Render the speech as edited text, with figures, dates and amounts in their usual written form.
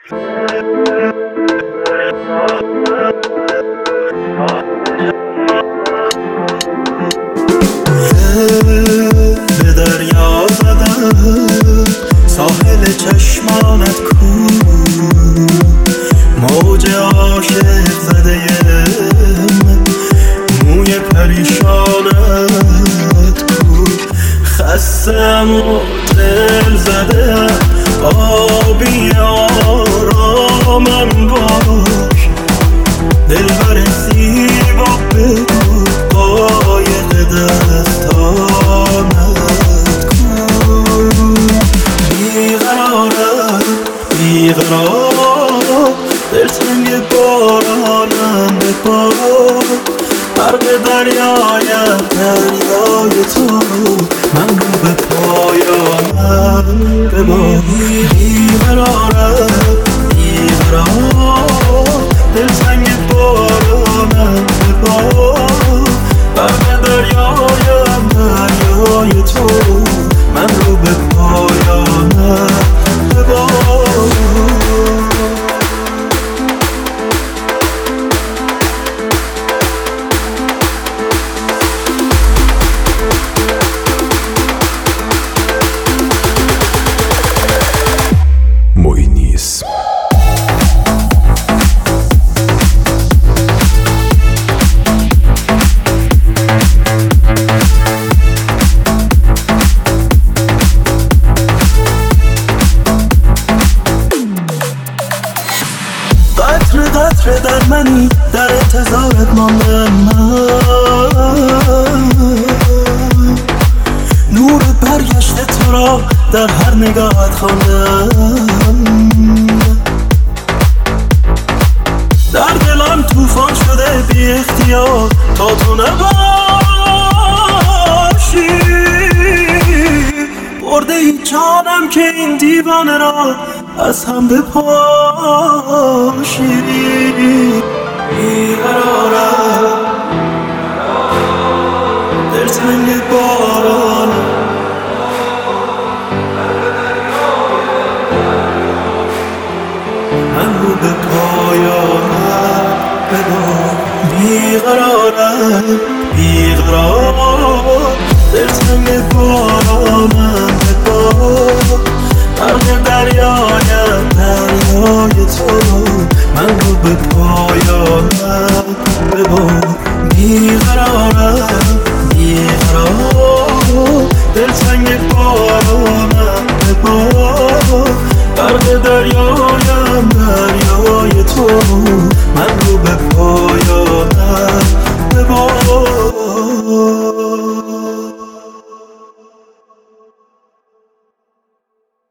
به دریا زدم ساحل چشمانت کو، موج عاشق زده موی پریشانت کو. خستم و دل زده آبی آرامم باش، دلبر زیبا بگو قایق دستانت کو. بیقرار دلتنگ بارانم به بار، غرق دریایم دریای تو، من رو به پایانم ببار. بیقرارم دلتنگ بارانم به بار، غرق دریایم دریای تو، من رو به پایانم ببار. قطره در منی، در انتظارت ماندم من، نور برگشت تو را در هر نگاهت خواندم. در دلم طوفان شده بی اختیار تا تو نباشی، برده ای جانم که این دیوانه را از هم بپاشی. بیقرارم دلتنگ بارانم، من رو به پایانم ببار. بیقرار دلتنگ بارانم ببار، غرق دریایم دریای تو، من رو به پایانم ببار. بیقرارم دلتنگ بارانم ببار، غرق دریای